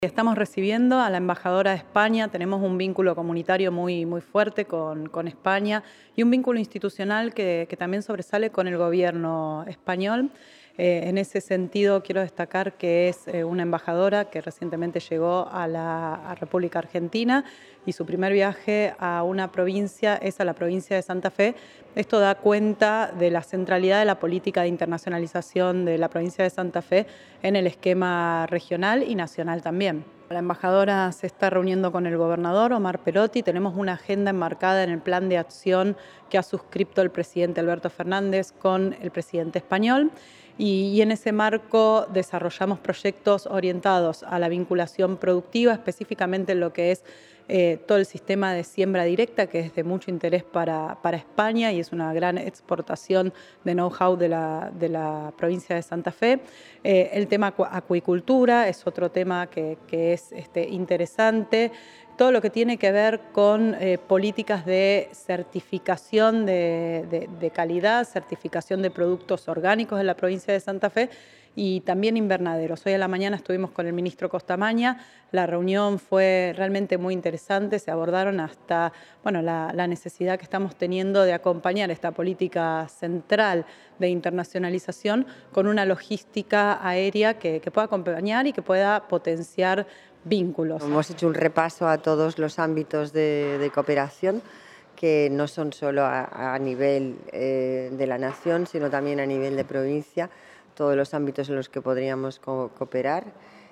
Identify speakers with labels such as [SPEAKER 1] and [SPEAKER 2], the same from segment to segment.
[SPEAKER 1] Estamos recibiendo a la embajadora de España, tenemos un vínculo comunitario muy fuerte con España y un vínculo institucional que también sobresale con el gobierno español. En ese sentido quiero destacar que es una embajadora que recientemente llegó a la República Argentina y su primer viaje a una provincia es a la provincia de Santa Fe. Esto da cuenta de la centralidad de la política de internacionalización de la provincia de Santa Fe en el esquema regional y nacional también. La embajadora se está reuniendo con el gobernador Omar Perotti. Tenemos una agenda enmarcada en el plan de acción que ha suscrito el presidente Alberto Fernández con el presidente español. Y en ese marco desarrollamos proyectos orientados a la vinculación productiva, específicamente en lo que es todo el sistema de siembra directa, que es de mucho interés para España y es una gran exportación de know-how de la provincia de Santa Fe. El tema acuicultura es otro tema que es interesante. Todo lo que tiene que ver con políticas de certificación de calidad, certificación de productos orgánicos en la provincia de Santa Fe y también invernaderos. Hoy a la mañana estuvimos con el ministro Costamaña, la reunión fue realmente muy interesante, se abordaron hasta la necesidad que estamos teniendo de acompañar esta política central de internacionalización con una logística aérea que pueda acompañar y que pueda potenciar vínculos.
[SPEAKER 2] Hemos hecho un repaso a todos los ámbitos de cooperación que no son solo a nivel de la nación, sino también a nivel de provincia, todos los ámbitos en los que podríamos cooperar,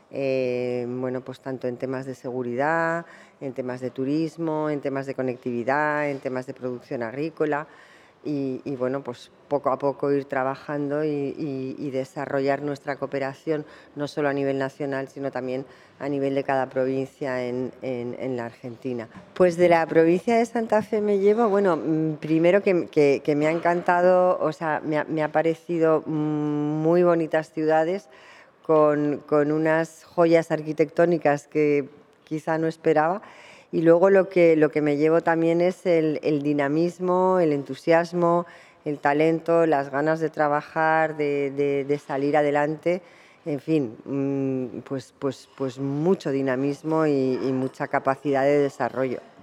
[SPEAKER 2] pues tanto en temas de seguridad, en temas de turismo, en temas de conectividad, en temas de producción agrícola y pues poco a poco ir trabajando y desarrollar nuestra cooperación no solo a nivel nacional, sino también a nivel de cada provincia en la Argentina. Pues de la provincia de Santa Fe me llevo, primero que me ha encantado, me ha parecido muy bonitas ciudades con unas joyas arquitectónicas que quizá no esperaba. Y luego lo que me llevo también es el dinamismo, el entusiasmo, el talento, las ganas de trabajar, de salir adelante, en fin, pues mucho dinamismo y mucha capacidad de desarrollo.